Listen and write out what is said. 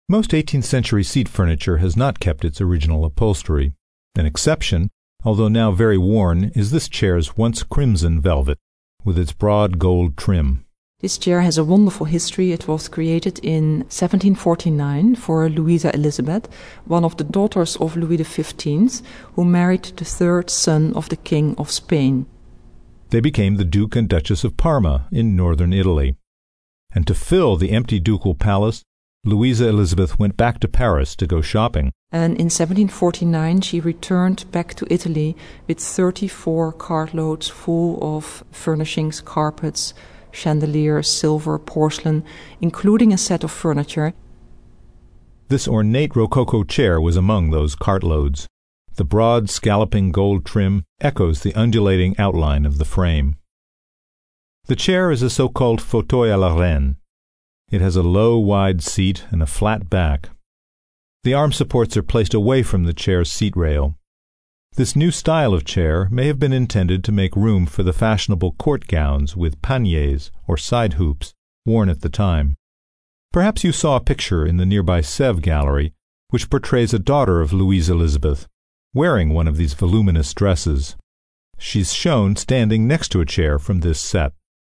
Most 18th century seat furniture has not kept its original upholstery. An exception, although now very worn, is this chair's once crimson velvet, with its broad gold trim. This chair has a wonderful history. It was created in 1749 for Louisa Elizabeth, one of the daughters of Louis XV, who married the third son of the King of Spain. They became the Duke and Duchess of Parma in northern Italy. And to fill the empty ducal palace, Louisa Elizabeth went back to Paris to go shopping. And in 1749 she returned back to Italy with 34 cartloads full of furnishings, carpets, chandeliers, silver, porcelain, including a set of furniture. This ornate Rococo chair was among those cartloads. The broad, scalloping gold trim echoes the undulating outline of the frame. The chair is a so-called fauteuil à la reine. It has a low, wide seat and a flat back. The arm supports are placed away from the chair's seat rail. This new style of chair may have been intended to make room for the fashionable court gowns with paniers or side hoops worn at the time. Perhaps you saw a picture in the nearby Sèvres Gallery which portrays a daughter of Louise Elizabeth wearing one of these voluminous dresses. She's shown standing next to a chair from this set.